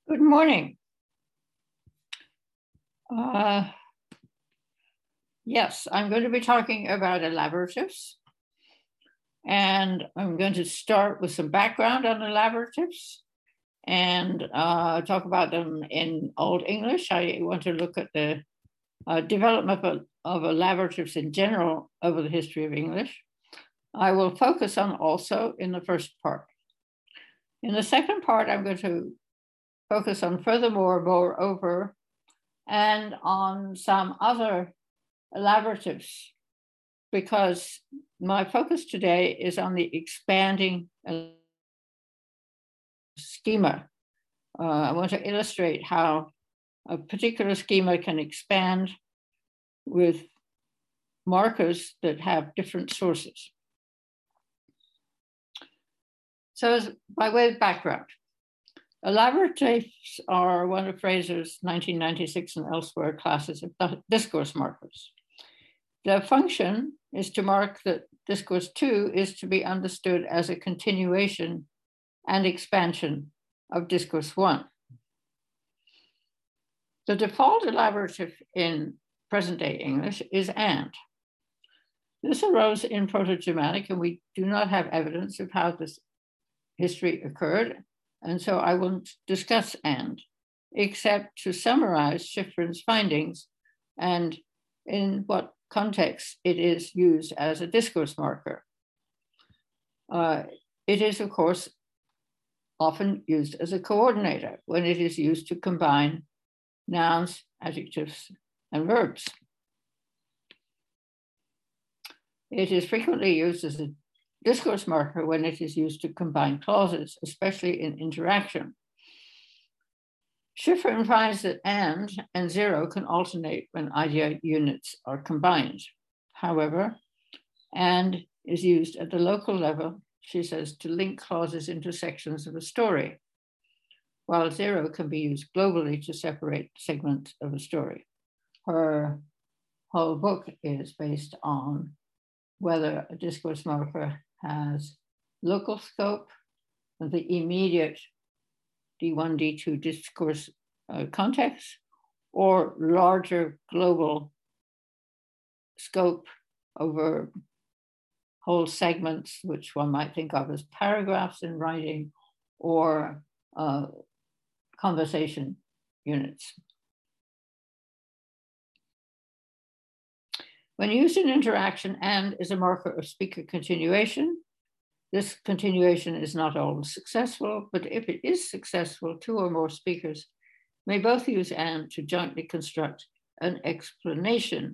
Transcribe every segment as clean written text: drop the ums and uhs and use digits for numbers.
Good morning. Yes, I'm going to be talking about elaboratives. And I'm going to start with some background on elaboratives and talk about them in Old English. I want to look at the development of elaboratives in general over the history of English. I will focus on also in the first part. In the second part, I'm going to focus on furthermore, moreover, and on some other elaboratives, because my focus today is on the expanding schema. I want to illustrate how a particular schema can expand with markers that have different sources. So by way of background, elaboratives are one of Fraser's 1996 and elsewhere classes of discourse markers. The function is to mark that discourse 2 is to be understood as a continuation and expansion of discourse 1. The default elaborative in present-day English is and. This arose in Proto-Germanic, and we do not have evidence of how this history occurred, and so I won't discuss and, except to summarize Shiffrin's findings and in what context it is used as a discourse marker. It is, of course, often used as a coordinator when it is used to combine nouns, adjectives, and verbs. It is frequently used as a discourse marker when it is used to combine clauses, especially in interaction. Shiffrin finds that and zero can alternate when idea units are combined. However, and is used at the local level, she says, to link clauses into sections of a story, while zero can be used globally to separate segments of a story. Her whole book is based on whether a discourse marker has local scope, the immediate D1, D2 discourse context, or larger global scope over whole segments, which one might think of as paragraphs in writing or conversation units. When used in interaction, and is a marker of speaker continuation. This continuation is not always successful, but if it is successful, two or more speakers may both use and to jointly construct an explanation.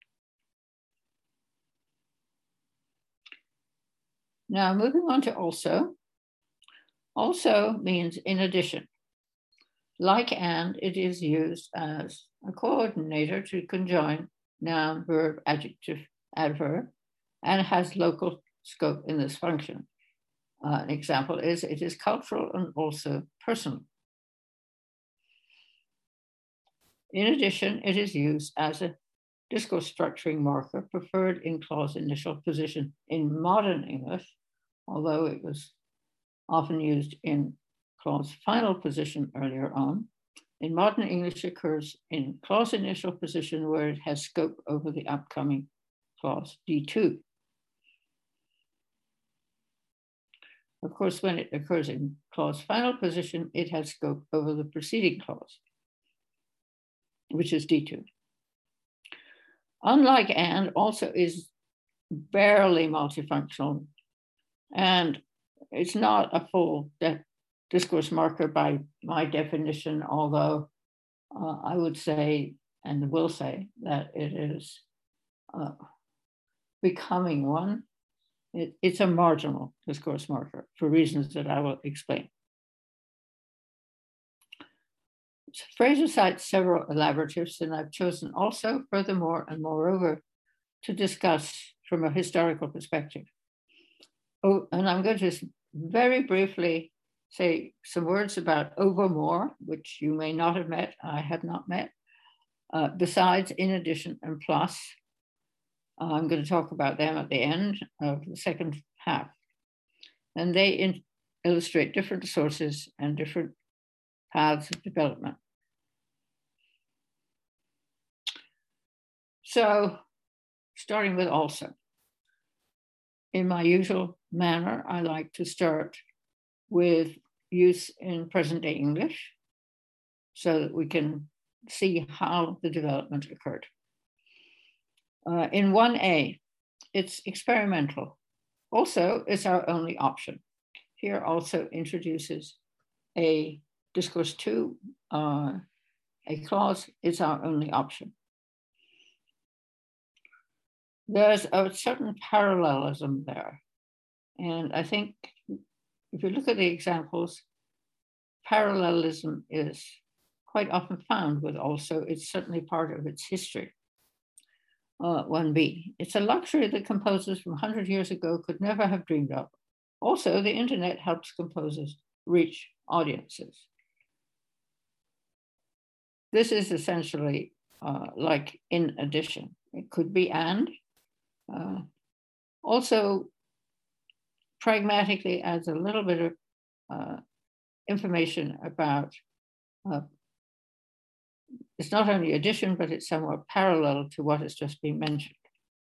Now, moving on to also. Also means in addition. Like and, it is used as a coordinator to conjoin noun, verb, adjective, adverb, and has local scope in this function. An example is it is cultural and also personal. In addition, it is used as a discourse structuring marker preferred in clause initial position in modern English, although it was often used in clause final position earlier on. In modern English, it occurs in clause initial position where it has scope over the upcoming clause D2. Of course, when it occurs in clause final position, it has scope over the preceding clause, which is D2. Unlike and, also is barely multifunctional, and it's not a full discourse marker by my definition, although I would say and will say that it is becoming one. It's a marginal discourse marker for reasons that I will explain. Fraser cites several elaboratives, and I've chosen also, furthermore, and moreover, to discuss from a historical perspective. Oh, and I'm going to very briefly say some words about overmore, which you may not have met, I have not met, besides, in addition, and plus. I'm going to talk about them at the end of the second half. And they illustrate different sources and different paths of development. So, starting with also. In my usual manner, I like to start with use in present-day English so that we can see how the development occurred. In 1A, it's experimental. Also, it's our only option. Here also introduces a discourse 2, a clause, is our only option. There's a certain parallelism there. And I think if you look at the examples, parallelism is quite often found with also, it's certainly part of its history. 1B, it's a luxury that composers from 100 years ago could never have dreamed of. Also, the internet helps composers reach audiences. This is essentially like in addition. It could be and. Also, pragmatically adds a little bit of information about, it's not only addition, but it's somewhat parallel to what has just been mentioned.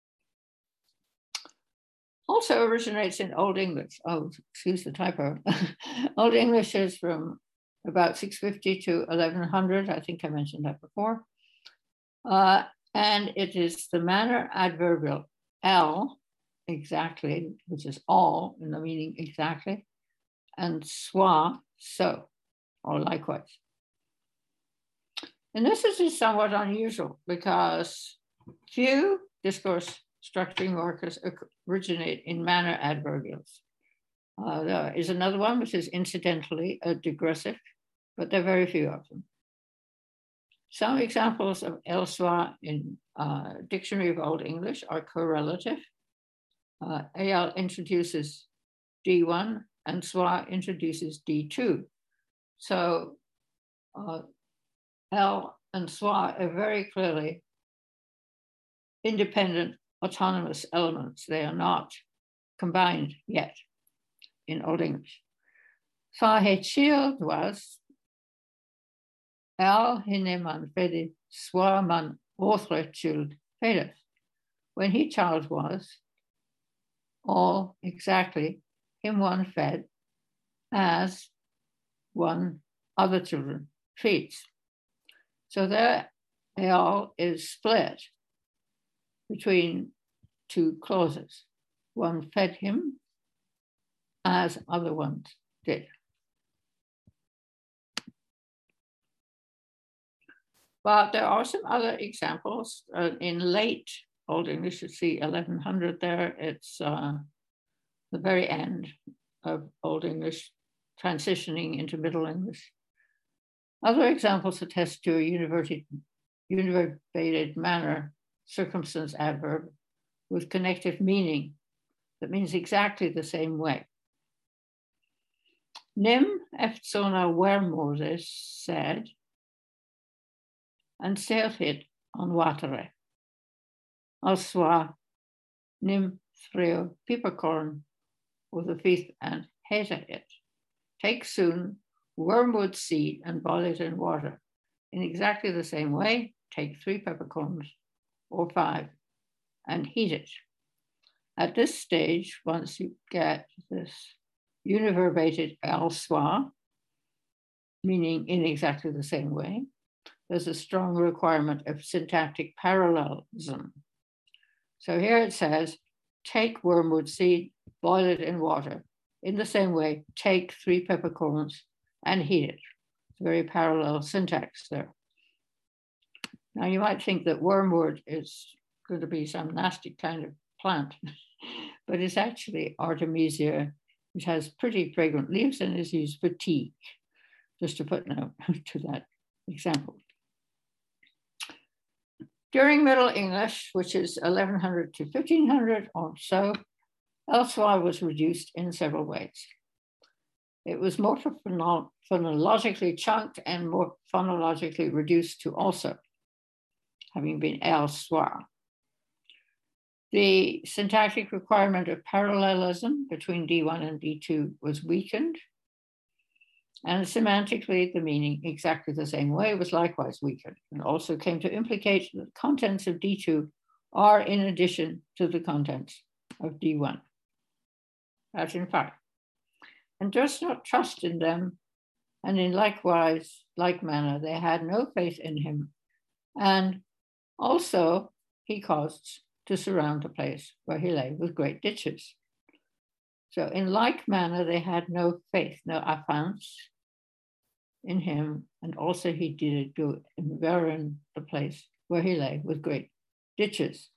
Also originates in Old English. Oh, excuse the typo. Old English is from about 650 to 1100. I think I mentioned that before. And it is the manner adverbial L, exactly, which is all in the meaning exactly, and soi, so, or likewise. And this is somewhat unusual because few discourse structuring markers originate in manner adverbials. There is another one, which is incidentally a digressive, but there are very few of them. Some examples of elsewhere in Dictionary of Old English are correlative. AL introduces D1 and SWA introduces D2. So L and SWA are very clearly independent, autonomous elements. They are not combined yet in Old English. Fa het child was L hineman fede SWA man autre child fedes. When he child was, all exactly him one fed as one other children feeds. So there all is split between two clauses. One fed him as other ones did. But there are some other examples in late Old English. You see 1100 there. It's the very end of Old English transitioning into Middle English. Other examples attest to a univerbated manner circumstance adverb with connective meaning that means exactly the same way. Nim eftsona wermoses said, and sailed it on watere. Alswa nim threo peppercorn with a fifth and heta it. Take soon wormwood seed and boil it in water. In exactly the same way, take 3 peppercorns or 5 and heat it. At this stage, once you get this univerbated elsewhere, meaning in exactly the same way, there's a strong requirement of syntactic parallelism. So here it says, take wormwood seed, boil it in water. In the same way, take 3 peppercorns and heat it. It's very parallel syntax there. Now you might think that wormwood is going to be some nasty kind of plant, but it's actually Artemisia, which has pretty fragrant leaves and is used for tea. Just a footnote to that example. During Middle English, which is 1100 to 1500 or so, elsewhere was reduced in several ways. It was more phonologically chunked and more phonologically reduced to also, having been elsewhere. The syntactic requirement of parallelism between D1 and D2 was weakened. And semantically, the meaning exactly the same way was likewise weakened, and also came to implicate that the contents of D2 are in addition to the contents of D1. As in fact, and does not trust in them, and in like manner, they had no faith in him. And also, he caused to surround the place where he lay with great ditches. So in like manner, they had no faith, no affance in him, and also he did go in the place where he lay with great ditches.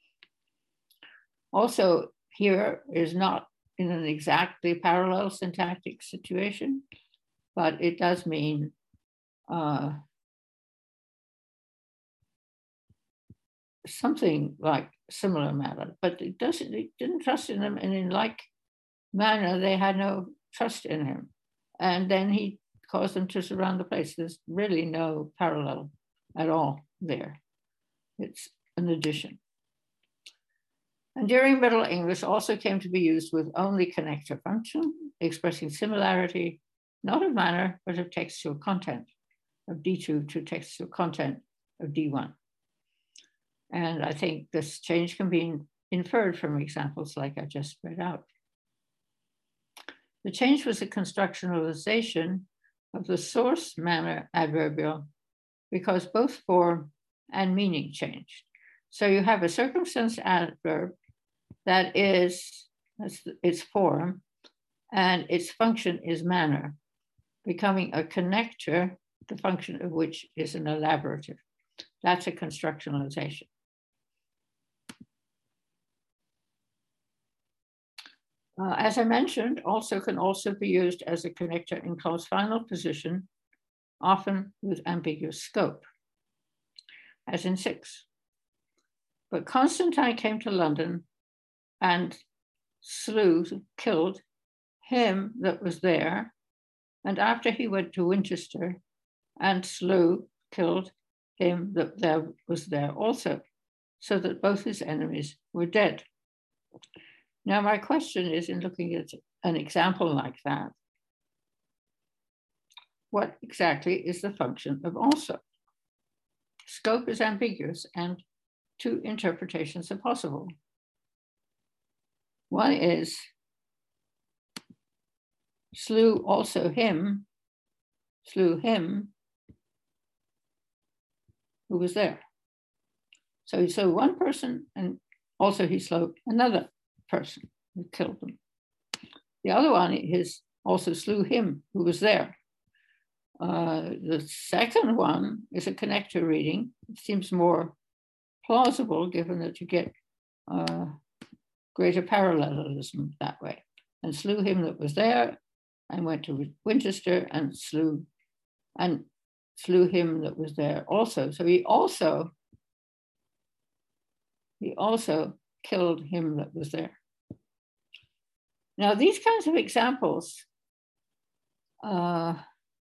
Also, here is not in an exactly parallel syntactic situation, but it does mean something like similar matter, but it didn't trust in them, and in like manner, they had no trust in him. And then he caused them to surround the place. There's really no parallel at all there. It's an addition. And during Middle English also came to be used with only connector function, expressing similarity, not of manner, but of textual content, of D2 to textual content of D1. And I think this change can be inferred from examples like I just read out. The change was a constructionalization of the source manner adverbial because both form and meaning changed. So you have a circumstance adverb that is its form and its function is manner, becoming a connector, the function of which is an elaborative. That's a constructionalization. As I mentioned, also can also be used as a connector in clause final position, often with ambiguous scope, as in 6. But Constantine came to London and killed him that was there, and after he went to Winchester and killed him that was there also, so that both his enemies were dead. Now, my question is, in looking at an example like that, what exactly is the function of also? Scope is ambiguous and two interpretations are possible. One is slew him who was there. So he slew one person and also he slew another person who killed them. The other one is also slew him who was there. The second one is a connector reading. It seems more plausible given that you get greater parallelism that way. And slew him that was there and went to Winchester and slew him that was there also. So he also killed him that was there. Now, these kinds of examples are,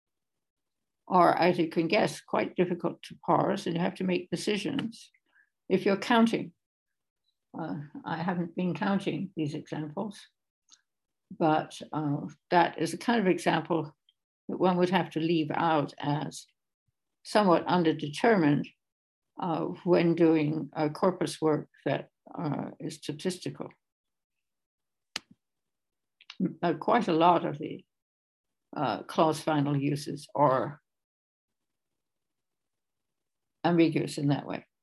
as you can guess, quite difficult to parse, and you have to make decisions if you're counting. I haven't been counting these examples, but that is a kind of example that one would have to leave out as somewhat underdetermined when doing corpus work that is statistical. Quite a lot of the clause final uses are ambiguous in that way.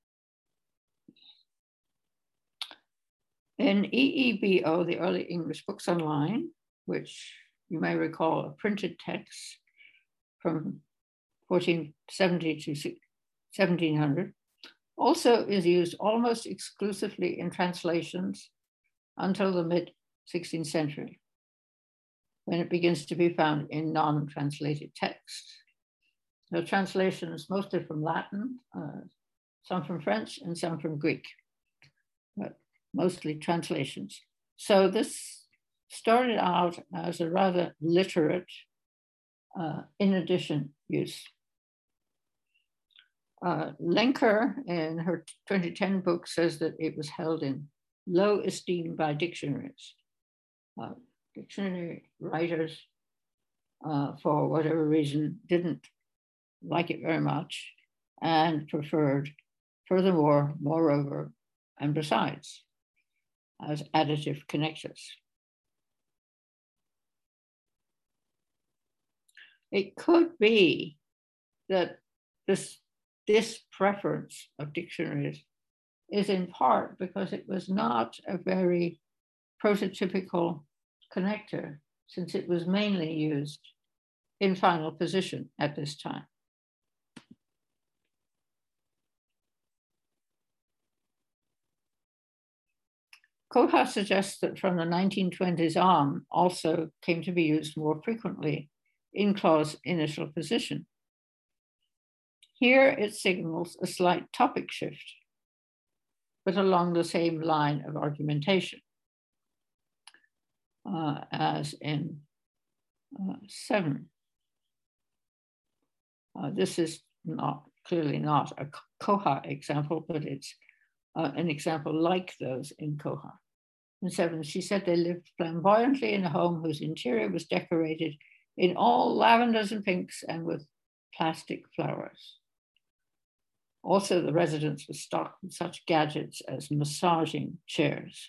In EEBO, the Early English Books Online, which you may recall a printed text from 1470 to 1700, also is used almost exclusively in translations until the mid-16th century, when it begins to be found in non-translated texts. The translations mostly from Latin, some from French, and some from Greek, but mostly translations. So this started out as a rather literate in addition use. Lenker, in her 2010 book, says that it was held in low esteem by dictionaries. Dictionary writers for whatever reason, didn't like it very much and preferred furthermore, moreover, and besides, as additive connectors. It could be that this preference of dictionaries is in part because it was not a very prototypical connector, since it was mainly used in final position at this time. Koha suggests that from the 1920s on, also came to be used more frequently in clause initial position. Here it signals a slight topic shift, but along the same line of argumentation as in 7. This is clearly not a Koha example, but it's an example like those in Koha. In 7, she said they lived flamboyantly in a home whose interior was decorated in all lavenders and pinks and with plastic flowers. Also, the residence was stocked with such gadgets as massaging chairs.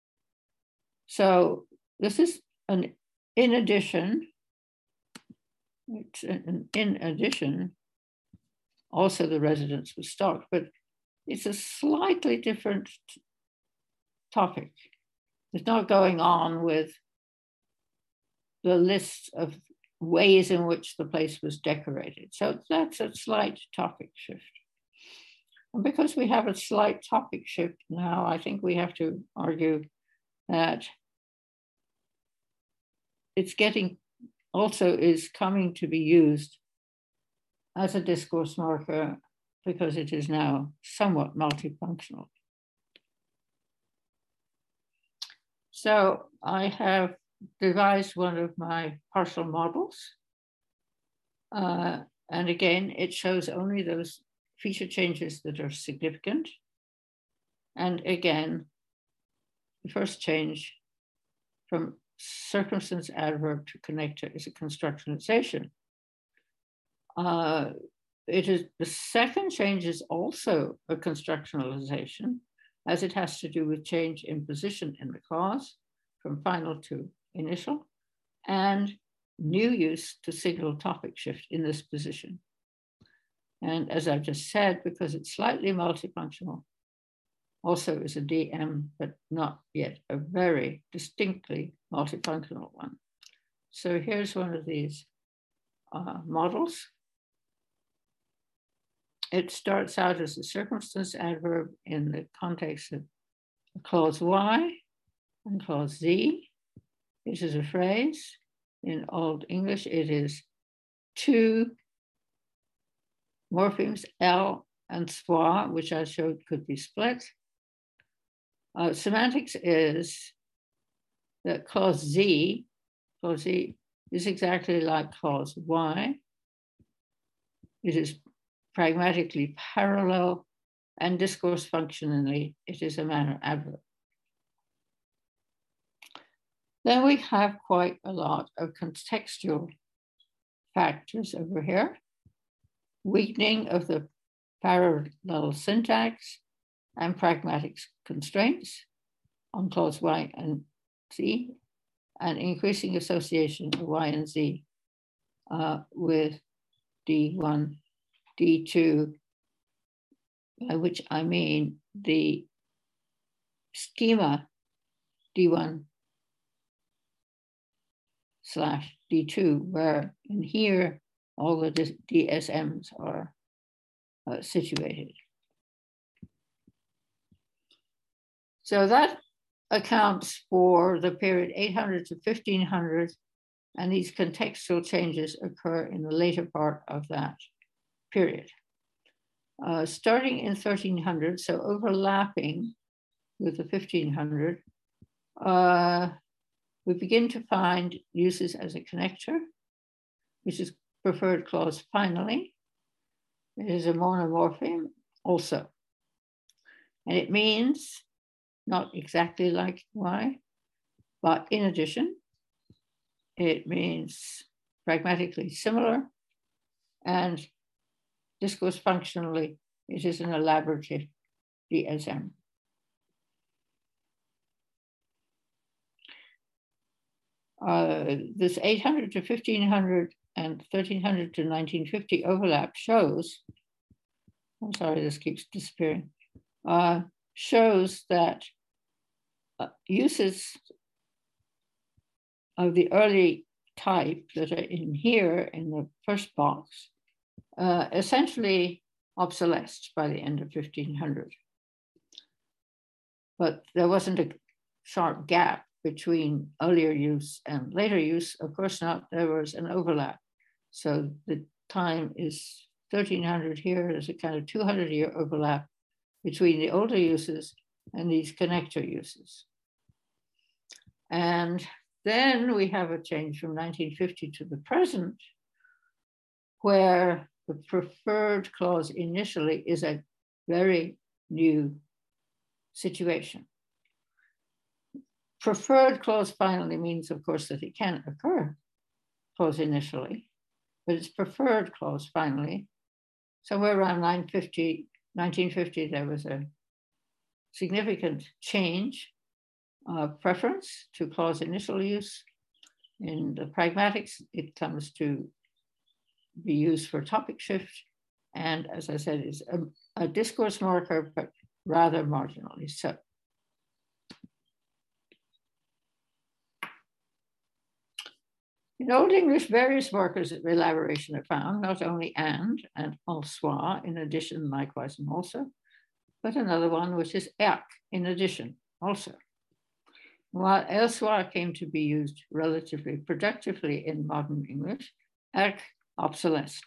So this is an in addition. It's an in addition. Also, the residence was stocked, but it's a slightly different topic. It's not going on with the list of ways in which the place was decorated. So that's a slight topic shift. And because we have a slight topic shift now, I think we have to argue that it's is coming to be used as a discourse marker because it is now somewhat multifunctional. So I have devised one of my partial models. And again, it shows only those feature changes that are significant. And again, the first change from circumstance adverb to connector is a constructionalization. The second change is also a constructionalization, as it has to do with change in position in the clause from final to initial, and new use to signal topic shift in this position. And as I've just said, because it's slightly multifunctional, also is a DM, but not yet a very distinctly multifunctional one. So here's one of these models. It starts out as a circumstance adverb in the context of clause Y and clause Z. It is a phrase. In Old English, it is two morphemes, L and schwa, which I showed could be split. Semantics is that clause Z is exactly like clause Y. It is pragmatically parallel, and discourse functionally, it is a manner adverb. Then we have quite a lot of contextual factors over here. Weakening of the parallel syntax and pragmatic constraints on clause Y and Z, and increasing association of Y and Z with D1, D2, by which I mean the schema D1 / D2, where in here all the DSMs are situated. So that accounts for the period 800 to 1500, and these contextual changes occur in the later part of that period. Starting in 1300, so overlapping with the 1500, we begin to find uses as a connector, which is preferred clause finally. It is a monomorpheme also. And it means, not exactly like Y, but in addition, it means pragmatically similar, and discourse functionally, it is an elaborative DSM. This 800 to 1500 and 1300 to 1950 overlap shows, I'm sorry, this keeps disappearing, shows that uses of the early type that are in here in the first box essentially obsolesced by the end of 1500. But there wasn't a sharp gap between earlier use and later use. Of course not, there was an overlap. So the time is 1300 here, there's a kind of 200-year overlap between the older uses and these connector uses. And then we have a change from 1950 to the present, where the preferred clause initially is a very new situation. Preferred clause finally means, of course, that it can occur clause initially, but it's preferred clause finally. Somewhere around 1950, there was a significant change of preference to clause initial use. In the pragmatics, it comes to be used for topic shift. And as I said, it's a discourse marker, but rather marginally so. In Old English, various markers of elaboration are found, not only and also, in addition, likewise, and also, but another one, which is erk, in addition, also. While elsewhere came to be used relatively productively in modern English, erk obsolesced.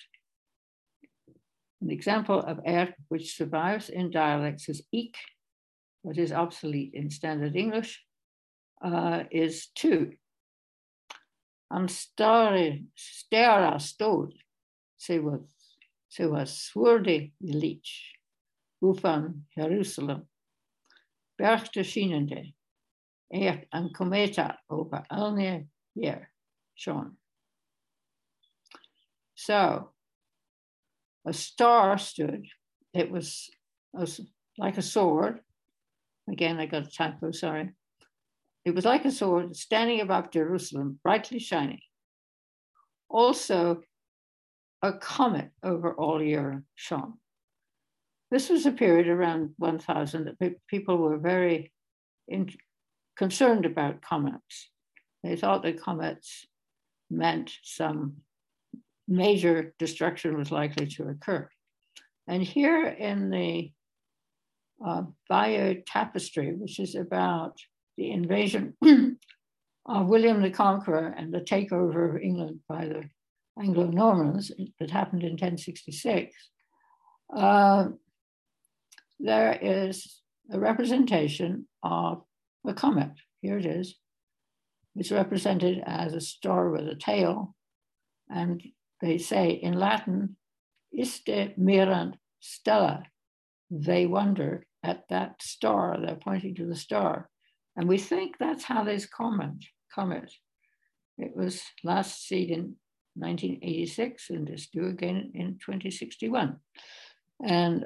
An example of erk which survives in dialects is ik, but is obsolete in standard English, is to. An stera stod, se was swurde lich, ufan Jerusalem, bergte schienende, an kometa over alne hier, schon. So, a star stood, it was like a sword. Again, I got a typo, sorry. It was like a sword standing above Jerusalem, brightly shining. Also, a comet over all Europe shone. This was a period around 1000 that people were very concerned about comets. They thought that comets meant some major destruction was likely to occur. And here in the Bayeux Tapestry, which is about the invasion of William the Conqueror and the takeover of England by the Anglo-Normans that happened in 1066, there is a representation of a comet. Here it is. It's represented as a star with a tail. And they say in Latin, iste mirant stella. They wonder at that star. They're pointing to the star. And we think that's how this comet. It was last seen in 1986 and is due again in 2061. And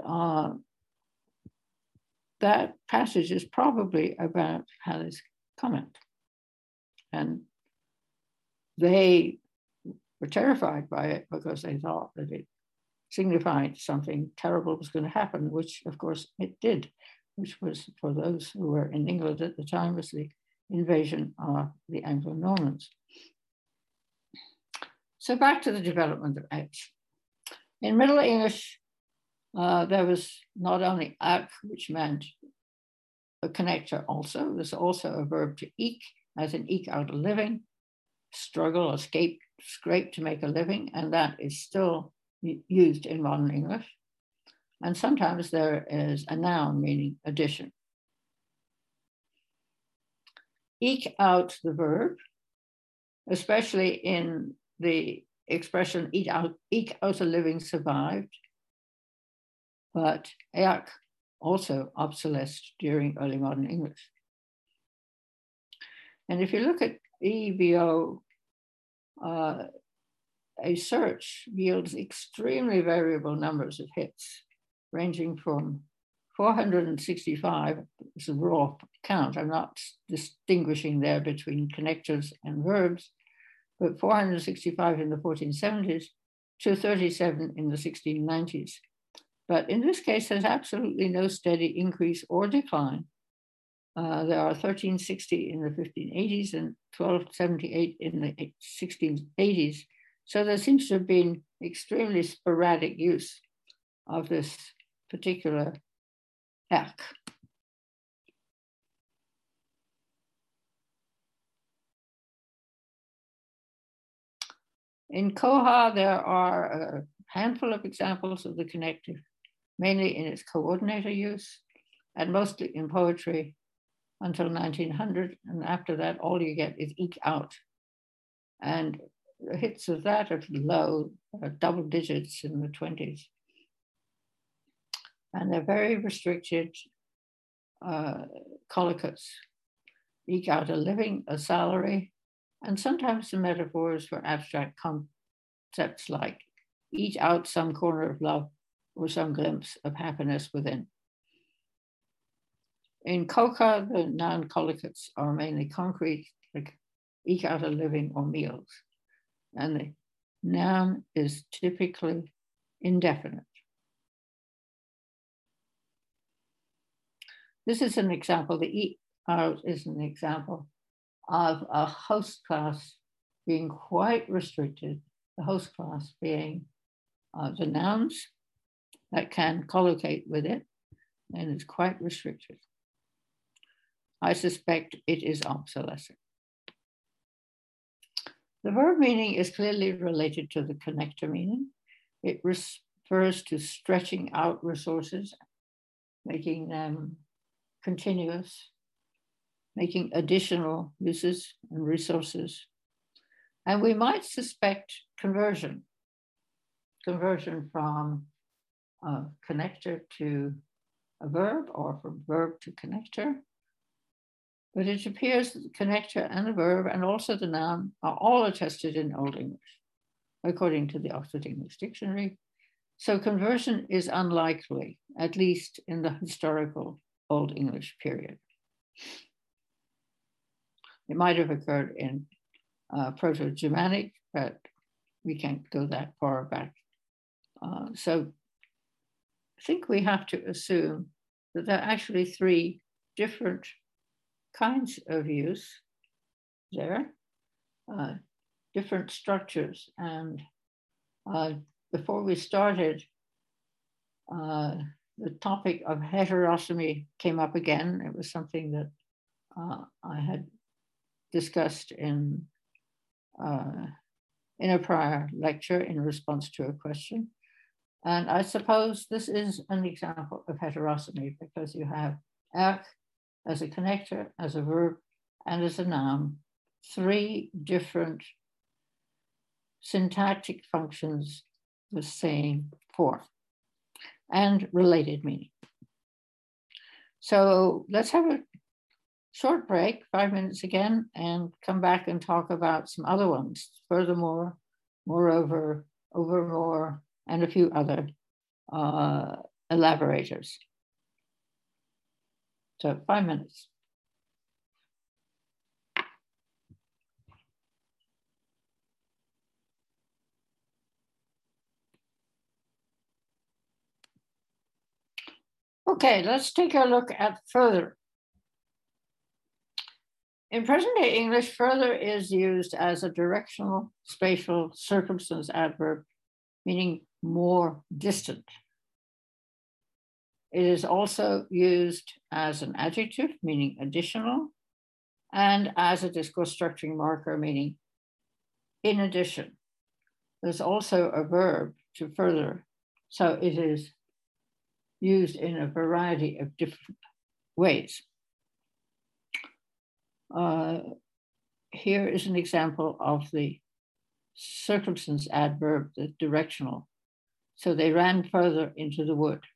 that passage is probably about Halley's comet. And they were terrified by it because they thought that it signified something terrible was going to happen, which of course it did, which was, for those who were in England at the time, was the invasion of the Anglo-Normans. So back to the development of H. In Middle English, there was not only ak, which meant a connector also. There's also a verb to eke, as in eke out a living, struggle or scrape to make a living, and that is still used in modern English. And sometimes there is a noun meaning addition. Eke out the verb, especially in the expression eke out a living survived, but erk also obsolesced during early modern English. And if you look at EBO, a search yields extremely variable numbers of hits, ranging from 465, this is a raw count, I'm not distinguishing there between connectors and verbs, but 465 in the 1470s to 37 in the 1690s. But in this case, there's absolutely no steady increase or decline. There are 1360 in the 1580s and 1278 in the 1680s. So there seems to have been extremely sporadic use of this particular erk. In Koha, there are a handful of examples of the connective, mainly in its coordinator use, and mostly in poetry until 1900. And after that, all you get is eke out. And the hits of that are low, double digits in the 20s. And they're very restricted collocates. Eke out a living, a salary, and sometimes the metaphors for abstract concepts like eat out some corner of love or some glimpse of happiness within. In Koka, the noun collocates are mainly concrete, like eke out a living or meals. And the noun is typically indefinite. This is an example, the eat out is an example of a host class being quite restricted, the host class being the nouns that can collocate with it, and it's quite restricted. I suspect it is obsolescent. The verb meaning is clearly related to the connector meaning. It refers to stretching out resources, making them continuous, making additional uses and resources. And we might suspect conversion from a connector to a verb or from verb to connector. But it appears that the connector and the verb and also the noun are all attested in Old English, according to the Oxford English Dictionary. So conversion is unlikely, at least in the historical Old English period. It might have occurred in Proto-Germanic, but we can't go that far back. So I think we have to assume that there are actually three different kinds of use there, different structures. And before we started, the topic of heterosomy came up again. It was something that I had discussed in a prior lecture in response to a question. And I suppose this is an example of heterosomy because you have erk as a connector, as a verb, and as a noun, three different syntactic functions, the same form, and related meaning. So let's have a short break, 5 minutes again, and come back and talk about some other ones. Furthermore, moreover, overmore, and a few other elaborators. So 5 minutes. Okay, let's take a look at further. In present-day English, further is used as a directional, spatial, circumstance adverb, meaning more distant. It is also used as an adjective, meaning additional, and as a discourse structuring marker, meaning in addition. There's also a verb to further, so it is used in a variety of different ways. Here is an example of the circumstance adverb, the directional. So they ran further into the wood.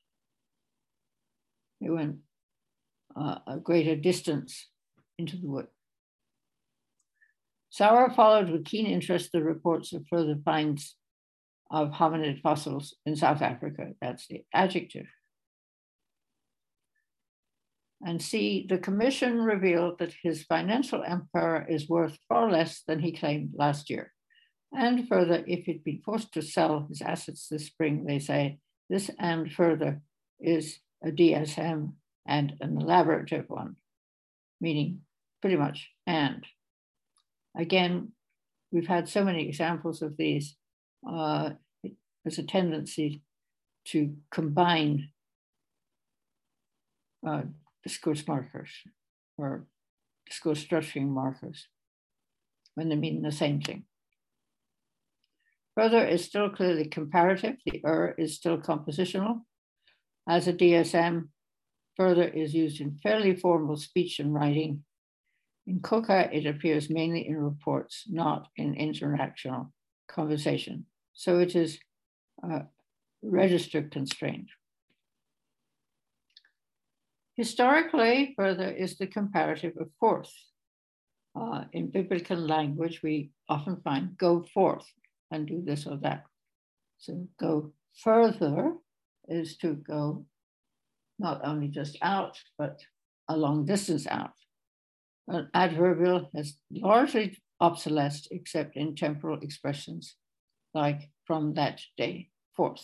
They went a greater distance into the wood. Sauer followed with keen interest the reports of further finds of hominid fossils in South Africa. That's the adjective. And C, the commission revealed that his financial empire is worth far less than he claimed last year. And further, if he'd been forced to sell his assets this spring, they say, this and further is a DSM and an elaborative one, meaning pretty much and. Again, we've had so many examples of these. There's a tendency to combine discourse markers or discourse structuring markers when they mean the same thing. Further is still clearly comparative. The is still compositional. As a DSM, further is used in fairly formal speech and writing. In Coca, it appears mainly in reports, not in interactional conversation. So it is register constrained. Historically, further is the comparative of forth. In biblical language, we often find go forth and do this or that. So go further is to go not only just out, but a long distance out. An adverbial has largely obsolesced except in temporal expressions like from that day forth.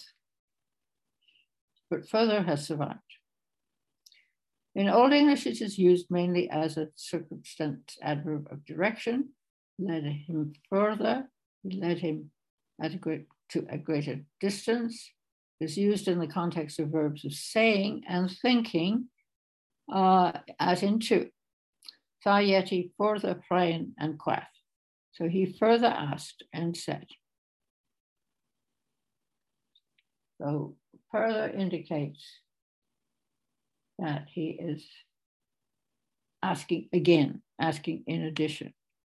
But further has survived. In Old English, it is used mainly as a circumstance adverb of direction. Led him further, led him to a greater distance. Is used in the context of verbs of saying and thinking, as in to. Sa yeti further freien and quaff. So he further asked and said. So further indicates that he is asking again, asking in addition.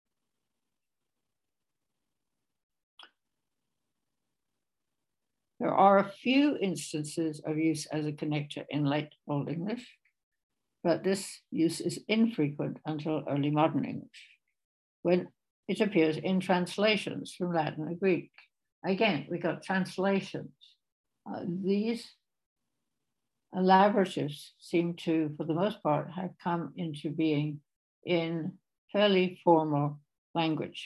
There are a few instances of use as a connector in late Old English, but this use is infrequent until early modern English, when it appears in translations from Latin and Greek. Again, we got translations. These elaboratives seem to, for the most part, have come into being in fairly formal language.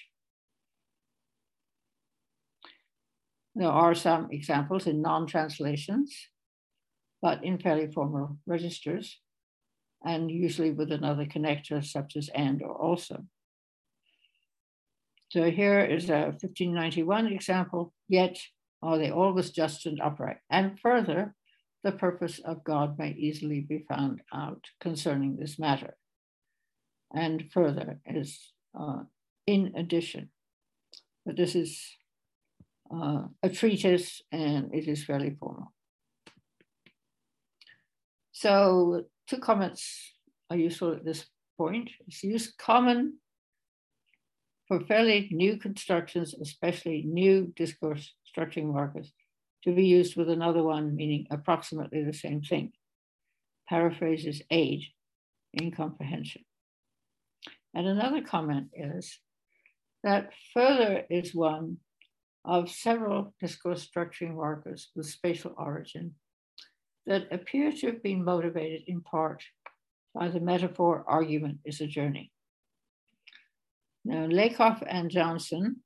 There are some examples in non-translations, but in fairly formal registers, and usually with another connector such as and or also. So here is a 1591 example, yet are they always just and upright. And further, the purpose of God may easily be found out concerning this matter. And further is in addition. But this is a treatise and it is fairly formal. So 2 comments are useful at this point. It's used common for fairly new constructions, especially new discourse structuring markers, to be used with another one meaning approximately the same thing. Paraphrases aid in comprehension. And another comment is that further is one of several discourse structuring markers with spatial origin that appear to have been motivated in part by the metaphor argument is a journey. Now, Lakoff and Johnson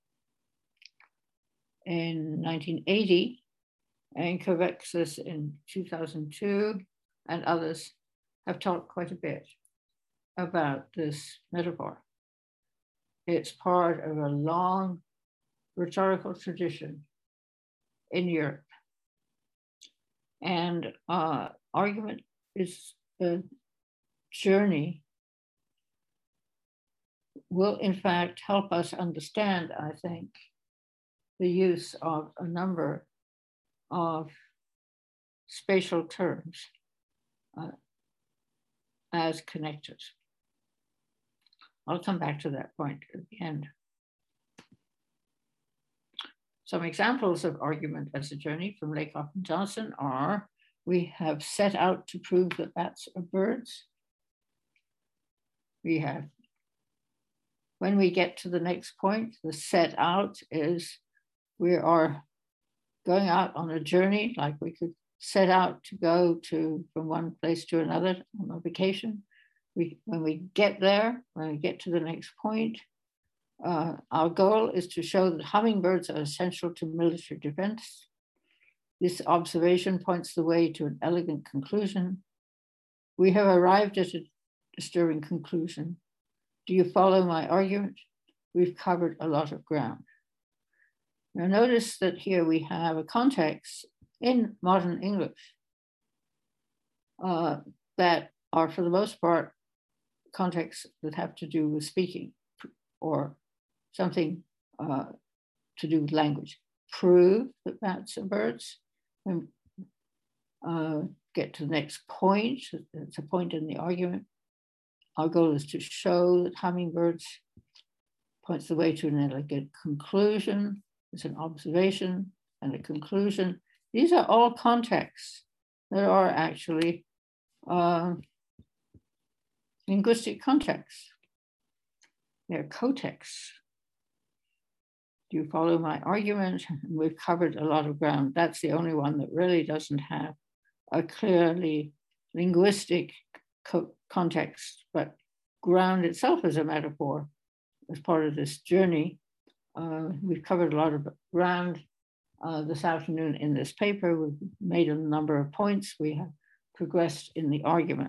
in 1980 and Kovexis in 2002 and others have talked quite a bit about this metaphor. It's part of a long rhetorical tradition in Europe. And argument is a journey will in fact help us understand, I think, the use of a number of spatial terms as connectors. I'll come back to that point at the end. Some examples of argument as a journey from Lakoff and Johnson are, we have set out to prove that bats are birds. We have When we get to the next point, the set out is we are going out on a journey, like we could set out to go from one place to another on a vacation. When we get there, when we get to the next point, our goal is to show that hummingbirds are essential to military defense. This observation points the way to an elegant conclusion. We have arrived at a disturbing conclusion. Do you follow my argument? We've covered a lot of ground. Now notice that here we have a context in modern English that are for the most part contexts that have to do with speaking or something to do with language. Prove that bats are birds. And get to the next point. It's a point in the argument. Our goal is to show that hummingbirds points the way to an elegant conclusion. It's an observation and a conclusion. These are all contexts that are actually linguistic contexts. They're cotexts. Do you follow my argument? We've covered a lot of ground. That's the only one that really doesn't have a clearly linguistic context, but ground itself is a metaphor as part of this journey. We've covered a lot of ground this afternoon in this paper. We've made a number of points. We have progressed in the argument.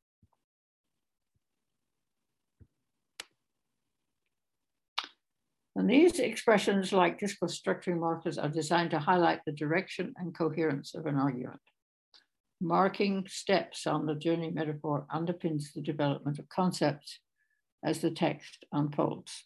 And these expressions, like discourse structuring markers, are designed to highlight the direction and coherence of an argument. Marking steps on the journey metaphor underpins the development of concepts as the text unfolds.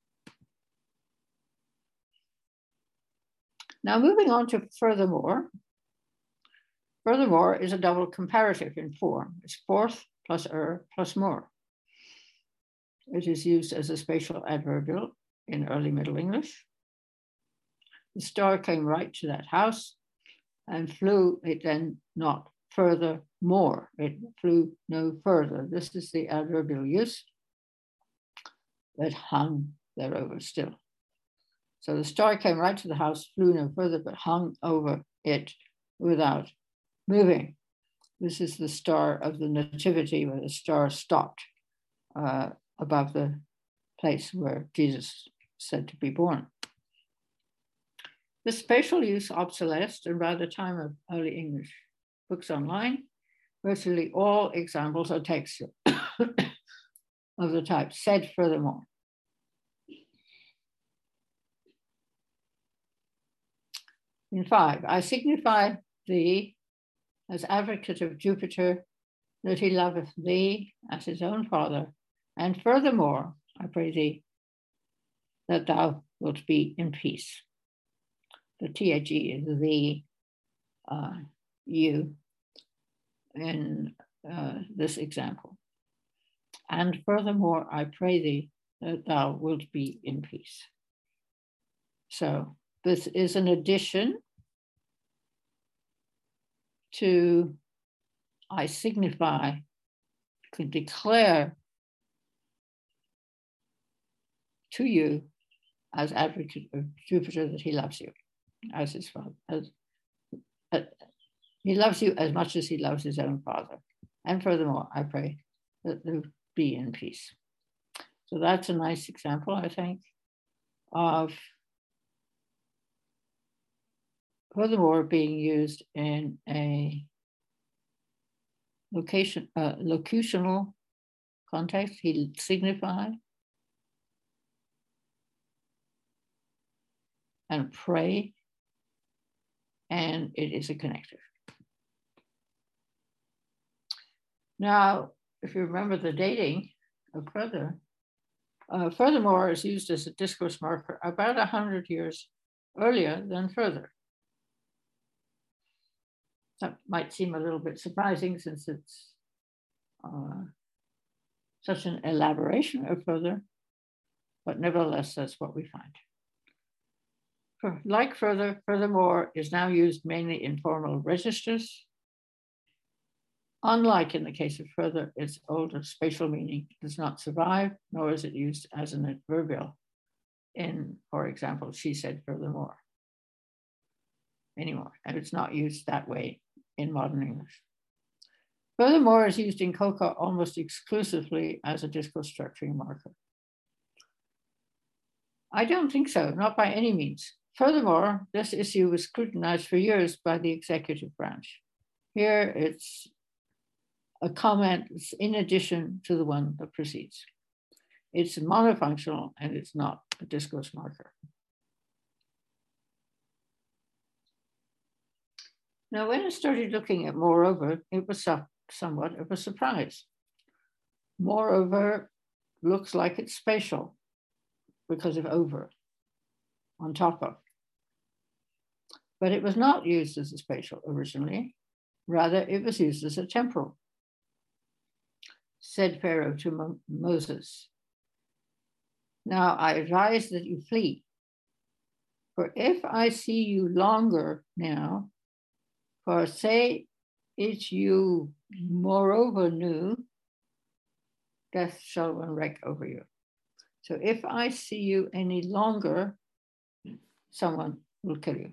Now moving on to furthermore. Furthermore is a double comparative in form. It's forth plus plus more. It is used as a spatial adverbial in early Middle English. The star came right to that house and flew it then not further more. It flew no further. This is the adverbial use, but hung thereover still. So the star came right to the house, flew no further, but hung over it without moving. This is the star of the nativity, where the star stopped above the place where Jesus said to be born. The spatial use obsolesced, and by the time of early English books online, virtually all examples are texts of the type said furthermore. In 5, I signify thee as advocate of Jupiter, that he loveth thee as his own father, and furthermore, I pray thee, that thou wilt be in peace. The THE is the you in this example. And furthermore, I pray thee that thou wilt be in peace. So this is an addition to I signify, could declare to you as advocate of Jupiter that he loves you as his father. He loves you as much as he loves his own father. And furthermore, I pray that thou be in peace. So that's a nice example, I think, of furthermore being used in a locutional context. He signified and pray, and it is a connective. Now, if you remember the dating of furthermore is used as a discourse marker about 100 years earlier than further. That might seem a little bit surprising since it's such an elaboration of further, but nevertheless, that's what we find. Like furthermore is now used mainly in formal registers. Unlike in the case of further, its older spatial meaning does not survive, nor is it used as an adverbial in, for example, she said furthermore anymore, and it's not used that way in modern English. Furthermore is used in COCA almost exclusively as a discourse structuring marker. I don't think so, not by any means. Furthermore, this issue was scrutinized for years by the executive branch. Here it's a comment in addition to the one that precedes. It's monofunctional and it's not a discourse marker. Now, when I started looking at moreover, it was somewhat of a surprise. Moreover looks like it's spatial because of over, on top of. But it was not used as a spatial originally. Rather, it was used as a temporal. Said Pharaoh to Moses, now I advise that you flee. For if I see you longer now, for say it you moreover knew, death shall run wreck over you. So if I see you any longer, someone will kill you.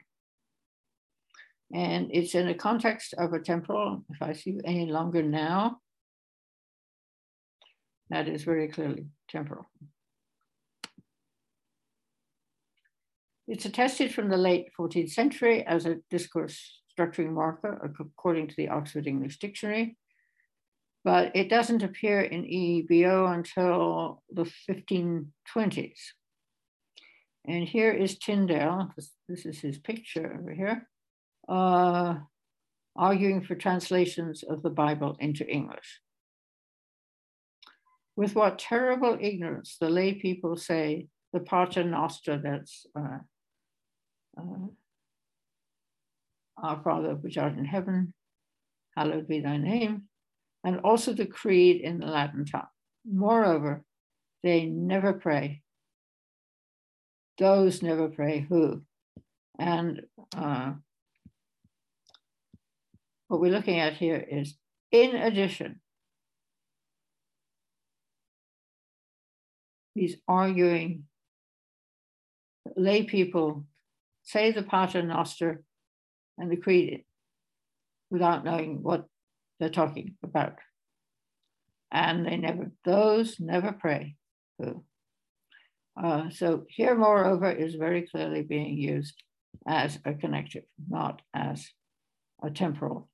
And it's in the context of a temporal. If I see you any longer now, that is very clearly temporal. It's attested from the late 14th century as a discourse structuring marker, according to the Oxford English Dictionary, but it doesn't appear in EEBO until the 1520s. And here is Tyndale, this is his picture over here, arguing for translations of the Bible into English. With what terrible ignorance the lay people say the Pater Noster, that's our Father which art in heaven, hallowed be thy name, and also the creed in the Latin tongue. Moreover, they never pray. Those never pray who? And what we're looking at here is, in addition, he's arguing lay people say the Pater Noster and the creed without knowing what they're talking about. And those never pray. So here, moreover, is very clearly being used as a connective, not as a temporal.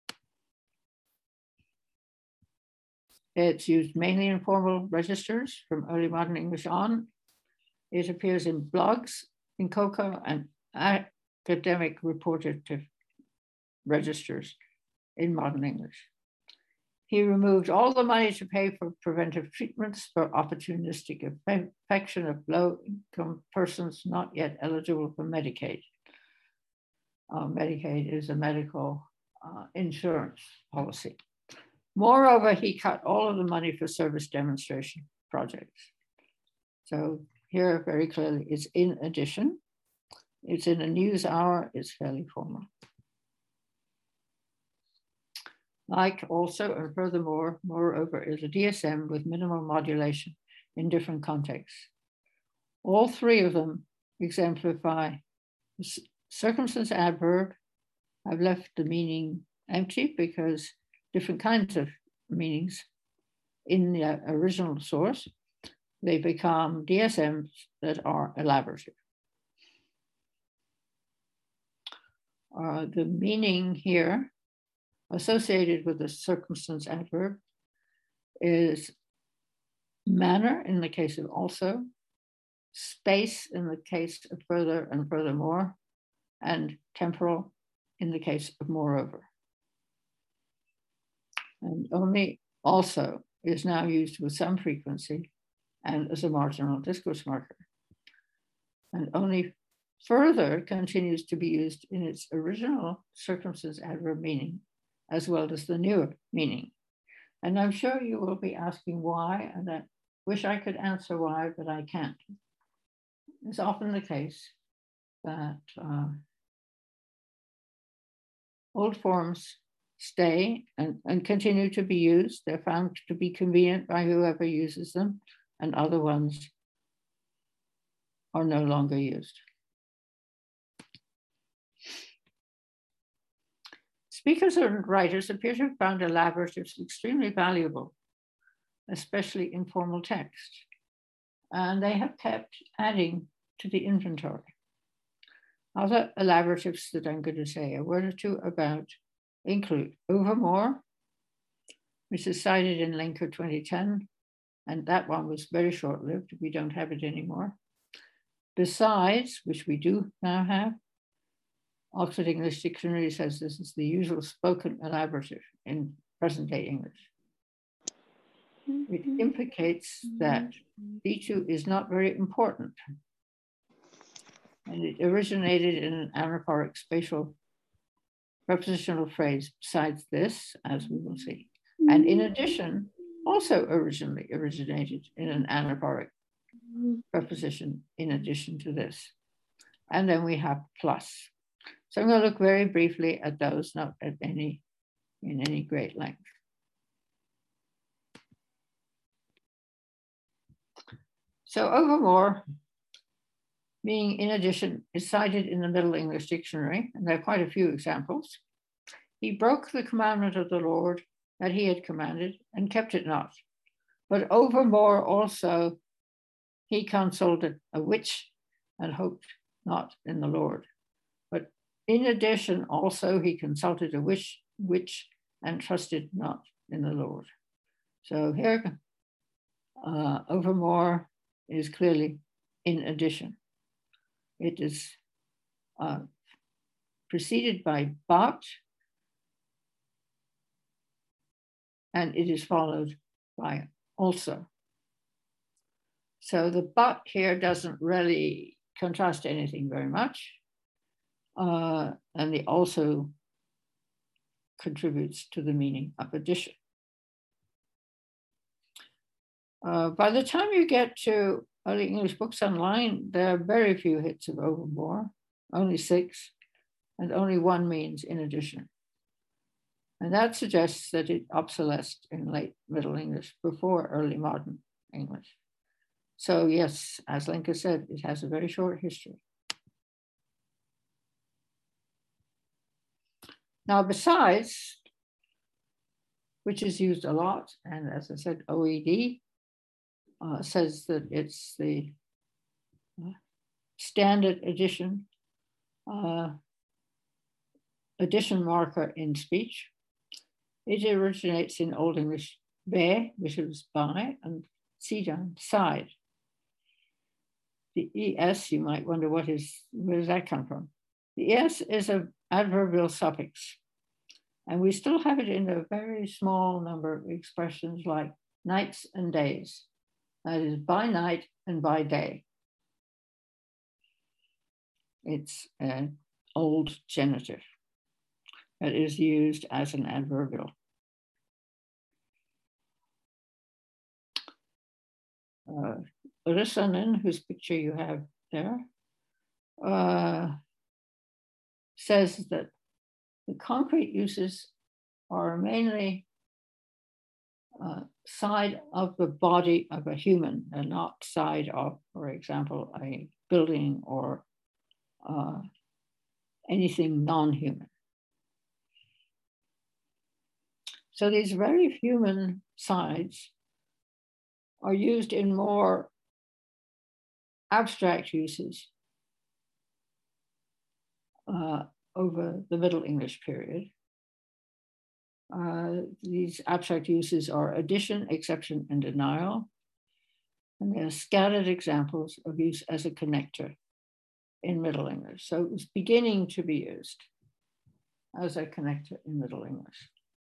It's used mainly in formal registers from early modern English on. It appears in blogs, in COCA, and academic reportative registers in modern English. He removed all the money to pay for preventive treatments for opportunistic infection of low-income persons not yet eligible for Medicaid. Medicaid is a medical insurance policy. Moreover, he cut all of the money for service demonstration projects. So here, very clearly, it's in addition. It's in a news hour, it's fairly formal. Like also, and furthermore, moreover, is a DSM with minimal modulation in different contexts. All three of them exemplify the circumstance adverb. I've left the meaning empty because different kinds of meanings in the original source, they become DSMs that are elaborative. The meaning here associated with the circumstance adverb is manner in the case of also, space in the case of further and furthermore, and temporal in the case of moreover. And only also is now used with some frequency and as a marginal discourse marker. And only further continues to be used in its original circumstance adverb meaning, as well as the newer meaning. And I'm sure you will be asking why, and I wish I could answer why, but I can't. It's often the case that old forms stay and continue to be used. They're found to be convenient by whoever uses them, and other ones are no longer used. Speakers and writers appear to have found elaboratives extremely valuable, especially in formal text, and they have kept adding to the inventory. Other elaboratives that I'm going to say a word or two about include Overmore, which is cited in Linker 2010, and that one was very short-lived. We don't have it anymore. Besides, which we do now have, Oxford English Dictionary says this is the usual spoken elaborative in present-day English. It implicates that B2 is not very important, and it originated in an anaphoric spatial prepositional phrase besides this, as we will see. And in addition, also originally originated in an anaphoric preposition in addition to this. And then we have plus. So I'm going to look very briefly at those, not at in any great length. So Overmore, being in addition, is cited in the Middle English Dictionary, and there are quite a few examples. He broke the commandment of the Lord that he had commanded and kept it not. But overmore also, he consulted a witch and hoped not in the Lord. But in addition, also, he consulted a witch and trusted not in the Lord. So here, overmore is clearly in addition. It is preceded by but, and it is followed by also. So the but here doesn't really contrast anything very much. And the also contributes to the meaning of addition. By the time you get to Early English Books Online, there are very few hits of overmore, only 6, and only 1 means in addition. And that suggests that it obsolesced in late Middle English before early modern English. So yes, as Linker said, it has a very short history. Now, besides, which is used a lot, and as I said, OED says that it's the standard addition marker in speech. It originates in Old English be, which is by, and sidan, side. The es, you might wonder where does that come from? The es is an adverbial suffix, and we still have it in a very small number of expressions like nights and days. That is by night and by day. It's an old genitive that is used as an adverbial. Rissanen, whose picture you have there, says that the concrete uses are mainly side of the body of a human and not side of, for example, a building or anything non-human. So these very human sides are used in more abstract uses over the Middle English period. These abstract uses are addition, exception, and denial. And there are scattered examples of use as a connector in Middle English. So it was beginning to be used as a connector in Middle English.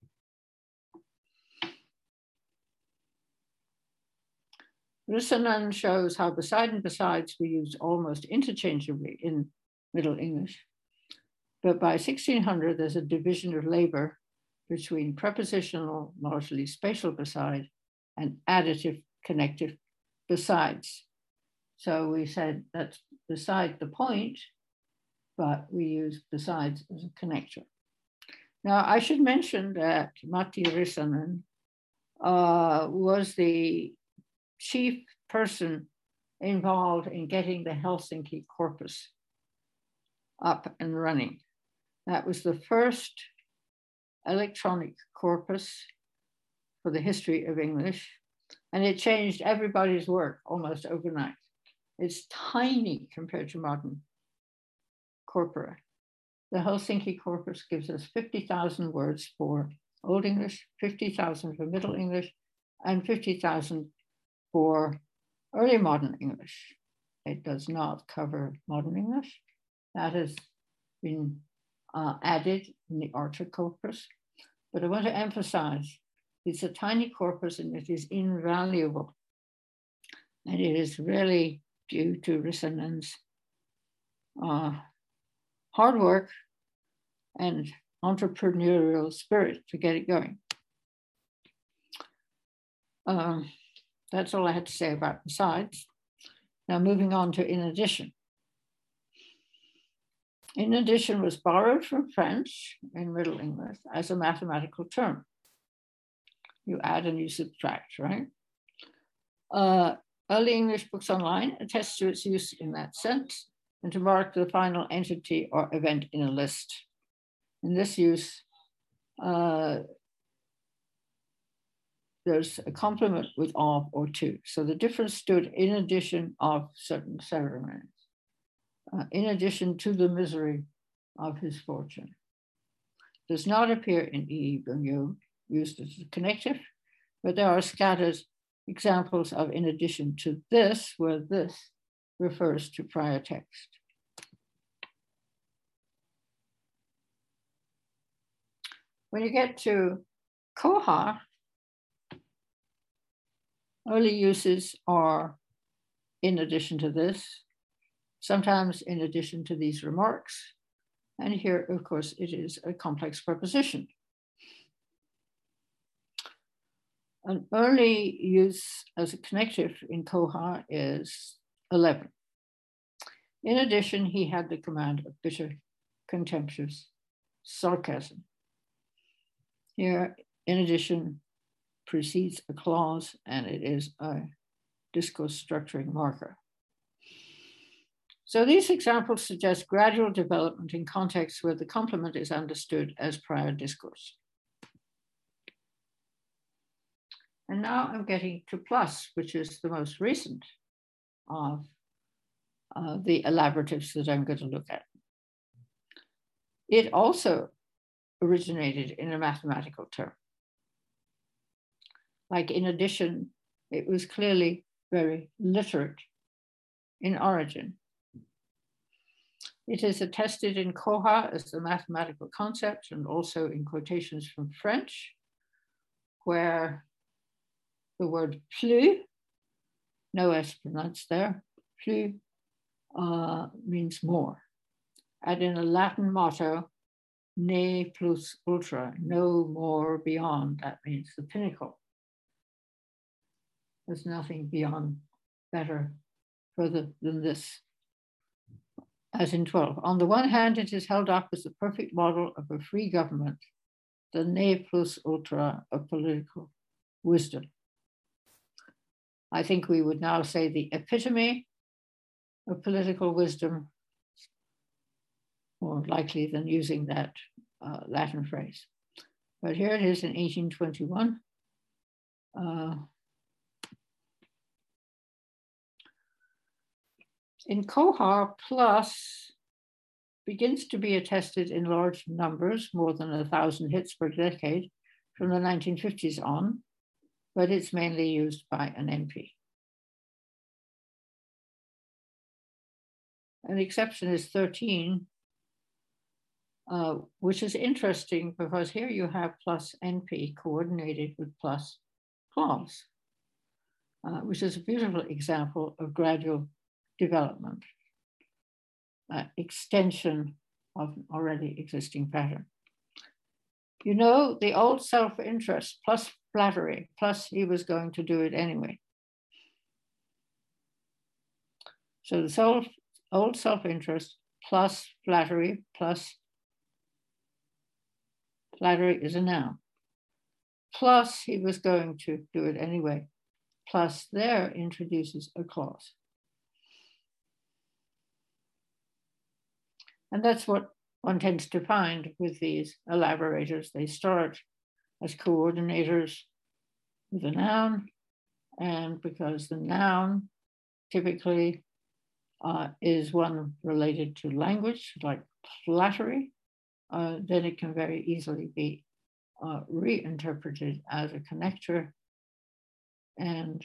Rissanen shows how beside and besides were used almost interchangeably in Middle English. But by 1600, there's a division of labor between prepositional, largely spatial beside, and additive connective besides. So we said that's beside the point, but we use besides as a connector. Now, I should mention that Matti Rissanen was the chief person involved in getting the Helsinki corpus up and running. That was the first electronic corpus for the history of English, and it changed everybody's work almost overnight. It's tiny compared to modern corpora. The Helsinki corpus gives us 50,000 words for Old English, 50,000 for Middle English, and 50,000 for early modern English. It does not cover modern English. That has been added in the Archer corpus. But I want to emphasize it's a tiny corpus and it is invaluable. And it is really due to Rissanen's hard work and entrepreneurial spirit to get it going. That's all I had to say about besides. Now moving on to in addition. In addition was borrowed from French in Middle English as a mathematical term. You add and you subtract, right? Early English Books Online attest to its use in that sense and to mark the final entity or event in a list. In this use, there's a complement with of or to. So the difference stood in addition of certain ceremonies, in addition to the misery of his fortune. Does not appear in E. Bugno, used as a connective, but there are scattered examples of in addition to this, where this refers to prior text. When you get to Koha, early uses are in addition to this, sometimes in addition to these remarks. And here, of course, it is a complex preposition. An early use as a connective in Koha is 11. In addition, he had the command of bitter, contemptuous sarcasm. Here, in addition, precedes a clause, and it is a discourse structuring marker. So these examples suggest gradual development in contexts where the complement is understood as prior discourse. And now I'm getting to plus, which is the most recent of the elaboratives that I'm going to look at. It also originated in a mathematical term. Like in addition, it was clearly very literate in origin. It is attested in Koha as a mathematical concept and also in quotations from French, where the word plus, no S pronounced there, plus means more. And in a Latin motto, ne plus ultra, no more beyond, that means the pinnacle. There's nothing beyond better, further than this. As in 12, on the one hand, it is held up as the perfect model of a free government, the ne plus ultra of political wisdom. I think we would now say the epitome of political wisdom, more likely than using that Latin phrase. But here it is in 1821. In Koha, plus begins to be attested in large numbers, more than 1,000 hits per decade from the 1950s on, but it's mainly used by an NP. An exception is 13, which is interesting because here you have plus NP coordinated with plus clause, which is a beautiful example of gradual development, extension of an already existing pattern. You know, the old self-interest plus flattery, plus he was going to do it anyway. So the old self-interest plus flattery plus Flattery is a noun. Plus, he was going to do it anyway. Plus there introduces a clause. And that's what one tends to find with these elaborators. They start as coordinators with a noun, and because the noun typically is one related to language, like flattery, then it can very easily be reinterpreted as a connector, and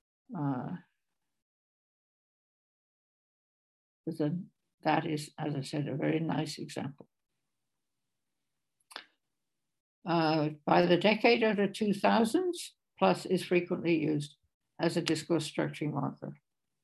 that is, as I said, a very nice example. By the decade of the 2000s, plus is frequently used as a discourse structuring marker.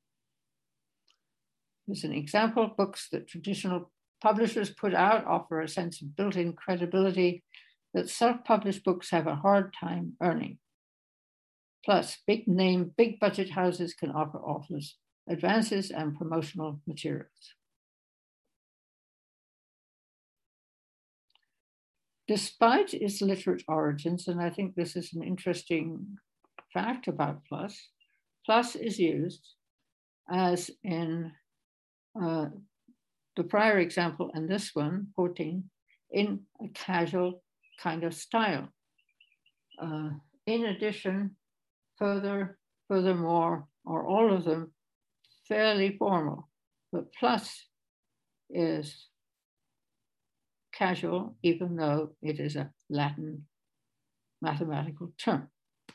As an example, books that traditional publishers put out offer a sense of built-in credibility that self-published books have a hard time earning. Plus, big name, big budget houses can offer authors advances and promotional materials. Despite its literate origins, and I think this is an interesting fact about plus, plus is used as in the prior example and this one, 14, in a casual kind of style. In addition, furthermore, or all of them fairly formal, but plus is casual, even though it is a Latin mathematical term.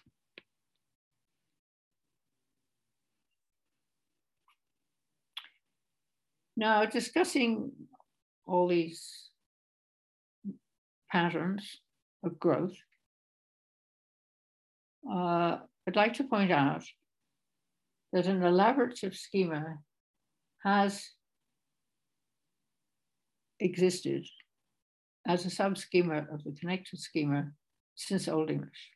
Now, discussing all these patterns of growth, I'd like to point out that an elaborative schema has existed as a sub-schema of the connected schema since Old English.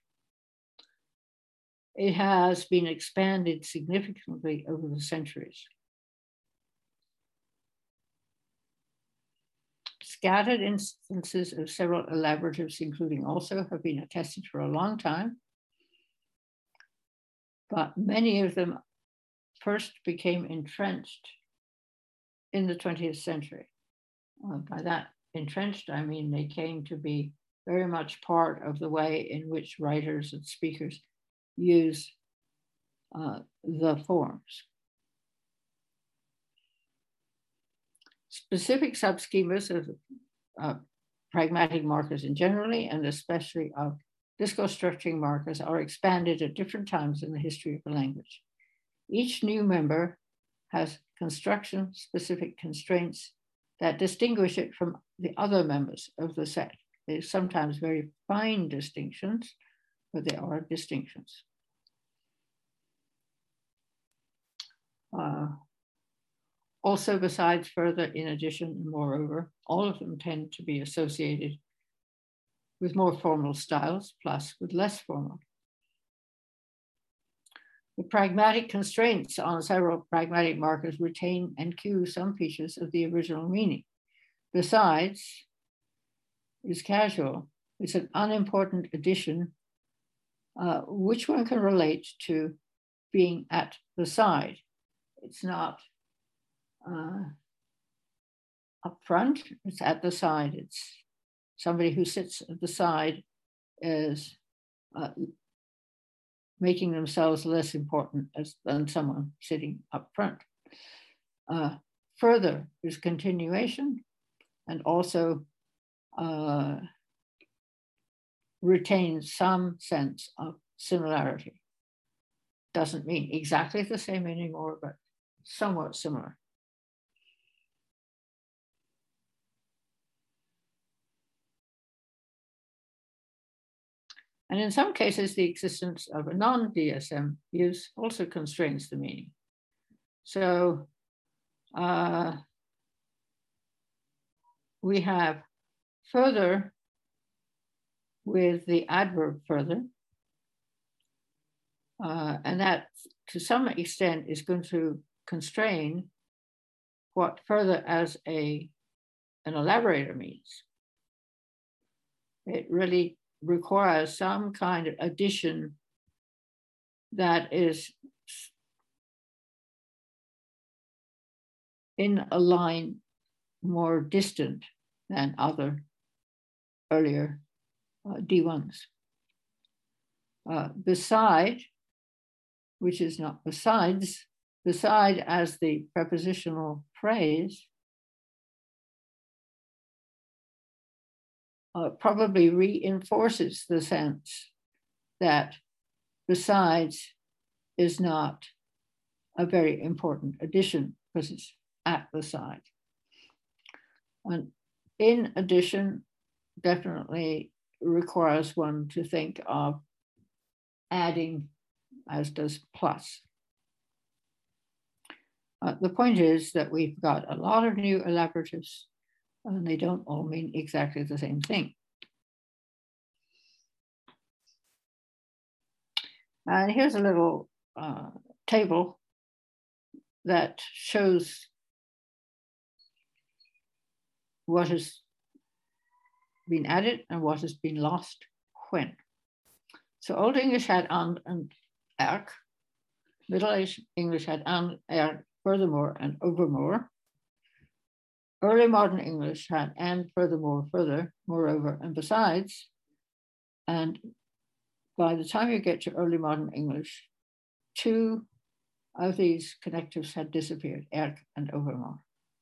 It has been expanded significantly over the centuries. Scattered instances of several elaboratives, including also, have been attested for a long time, but many of them first became entrenched in the 20th century. By that, entrenched, I mean they came to be very much part of the way in which writers and speakers use the forms. Specific subschemas of pragmatic markers in generally, and especially of discourse structuring markers, are expanded at different times in the history of the language. Each new member has construction-specific constraints that distinguish it from the other members of the set. They're sometimes very fine distinctions, but they are distinctions. Also, besides, further, in addition, and moreover, all of them tend to be associated with more formal styles, plus with less formal. The pragmatic constraints on several pragmatic markers retain and cue some features of the original meaning. Besides, is casual. It's an unimportant addition, which one can relate to being at the side. It's not up front, it's at the side. It's somebody who sits at the side is making themselves less important than someone sitting up front. Further, there's continuation and also retains some sense of similarity. Doesn't mean exactly the same anymore, but somewhat similar. And in some cases, the existence of a non-DSM use also constrains the meaning. So we have further with the adverb further, and that to some extent is going to constrain what further as an elaborator means. It really requires some kind of addition that is in a line more distant than other earlier D1s. Beside, which is not besides, beside as the prepositional phrase probably reinforces the sense that besides is not a very important addition because it's at the side. And in addition, definitely requires one to think of adding, as does plus. The point is that we've got a lot of new elaboratives, and they don't all mean exactly the same thing. And here's a little table that shows what has been added and what has been lost when. So Old English had and erk, Middle English had and, erk, furthermore, and overmore. Early modern English had and, furthermore, further, moreover, and besides. And by the time you get to early modern English, two of these connectives had disappeared, erk and overmore.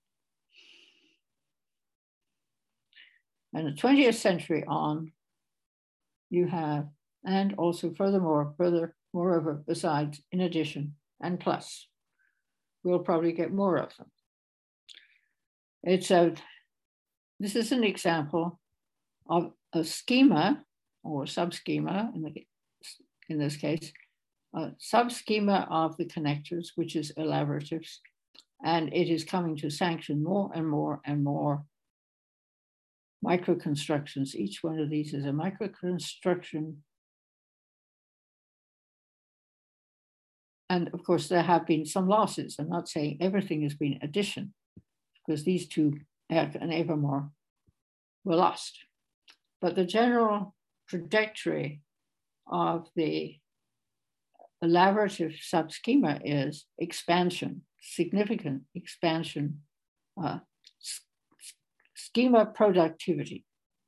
And the 20th century on, you have and also furthermore, further, moreover, besides, in addition, and plus. We'll probably get more of them. This is an example of a schema or subschema in this case, a subschema of the connectors, which is elaboratives, and it is coming to sanction more and more and more microconstructions. Each one of these is a microconstruction. And of course, there have been some losses. I'm not saying everything has been addition, because these two, erk and evermore, were lost. But the general trajectory of the elaborative subschema is expansion, significant expansion, schema productivity.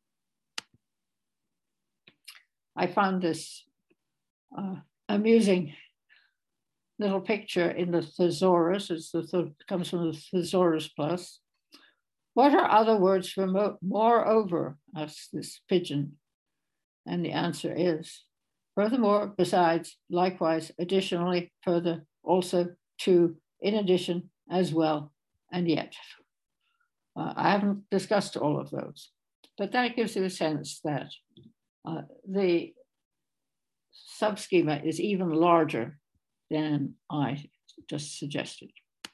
I found this amusing little picture in the thesaurus. Comes from the Thesaurus Plus. What are other words for moreover? Asks this pigeon. And the answer is, furthermore, besides, likewise, additionally, further, also, to, in addition, as well, and yet. I haven't discussed all of those, but that gives you a sense that the subschema is even larger than I just suggested.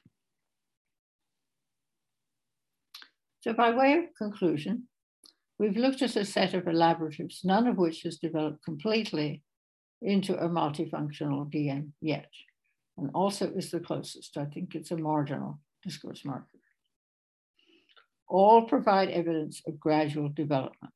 So by way of conclusion, we've looked at a set of elaboratives, none of which has developed completely into a multifunctional DM yet, and also is the closest. I think it's a marginal discourse marker. All provide evidence of gradual development.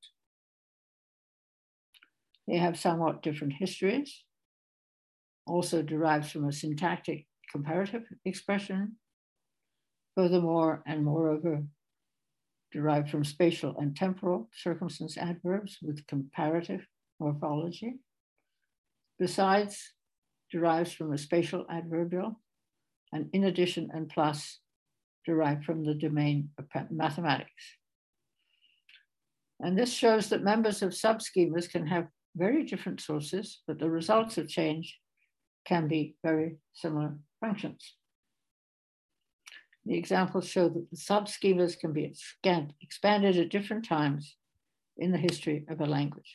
They have somewhat different histories, also derives from a syntactic comparative expression, furthermore and moreover, derived from spatial and temporal circumstance adverbs with comparative morphology. Besides, derives from a spatial adverbial, and in addition and plus, derived from the domain of mathematics. And this shows that members of subschemas can have very different sources, but the results of change can be very similar functions. The examples show that the subschemas can be expanded at different times in the history of a language.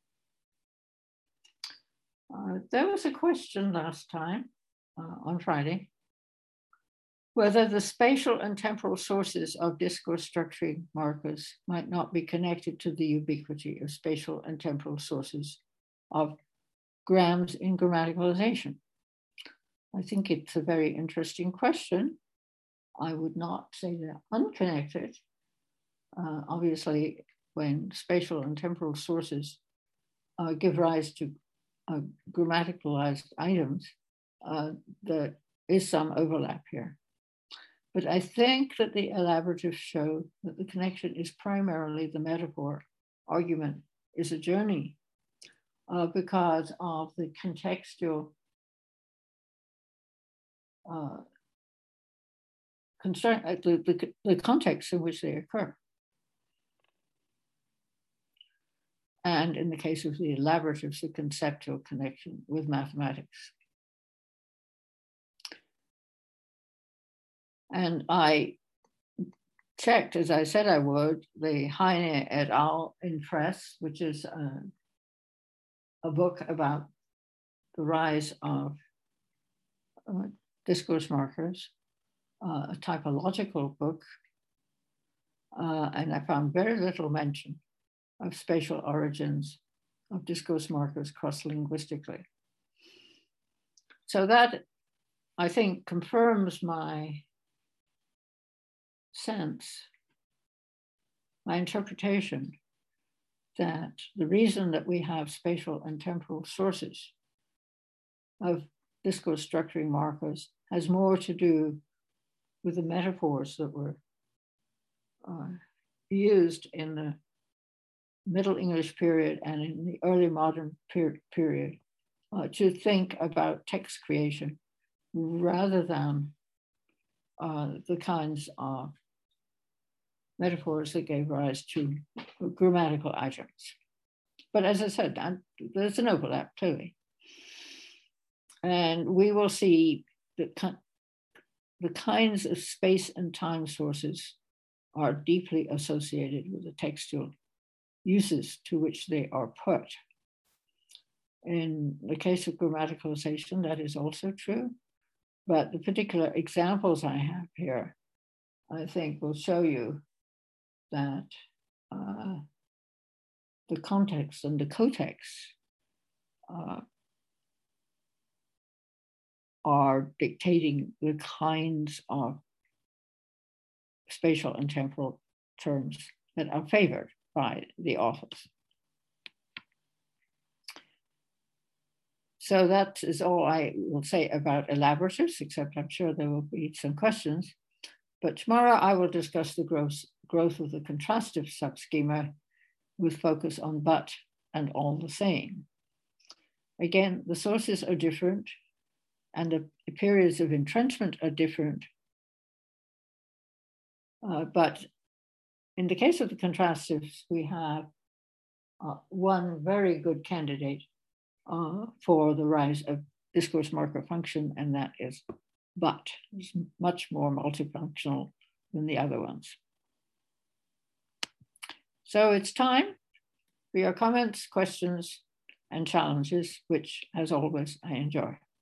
There was a question last time on Friday, whether the spatial and temporal sources of discourse structuring markers might not be connected to the ubiquity of spatial and temporal sources of grams in grammaticalization. I think it's a very interesting question. I would not say they're unconnected. Obviously, when spatial and temporal sources give rise to grammaticalized items, there is some overlap here. But I think that the elaboratives show that the connection is primarily the metaphor. Argument is a journey because of the contextual concern, the context in which they occur. And in the case of the elaboratives, the conceptual connection with mathematics. And I checked, as I said I would, the Heine et al. In Press, which is a book about the rise of discourse markers, a typological book, and I found very little mention of spatial origins of discourse markers cross-linguistically. So that, I think, confirms my sense, my interpretation, that the reason that we have spatial and temporal sources of discourse structuring markers has more to do with the metaphors that were used in the Middle English period and in the early modern period to think about text creation rather than the kinds of metaphors that gave rise to grammatical items. But as I said, there's an overlap, clearly. And we will see that the kinds of space and time sources are deeply associated with the textual uses to which they are put. In the case of grammaticalization, that is also true. But the particular examples I have here, I think, will show you that the context and the cotext are dictating the kinds of spatial and temporal terms that are favored by the authors. So that is all I will say about elaboratives, except I'm sure there will be some questions. But tomorrow I will discuss the growth of the contrastive subschema with focus on but and all the same. Again, the sources are different and the periods of entrenchment are different. But in the case of the contrastives, we have one very good candidate for the rise of discourse marker function, and that is but. It's much more multifunctional than the other ones. So it's time for your comments, questions, and challenges, which, as always, I enjoy.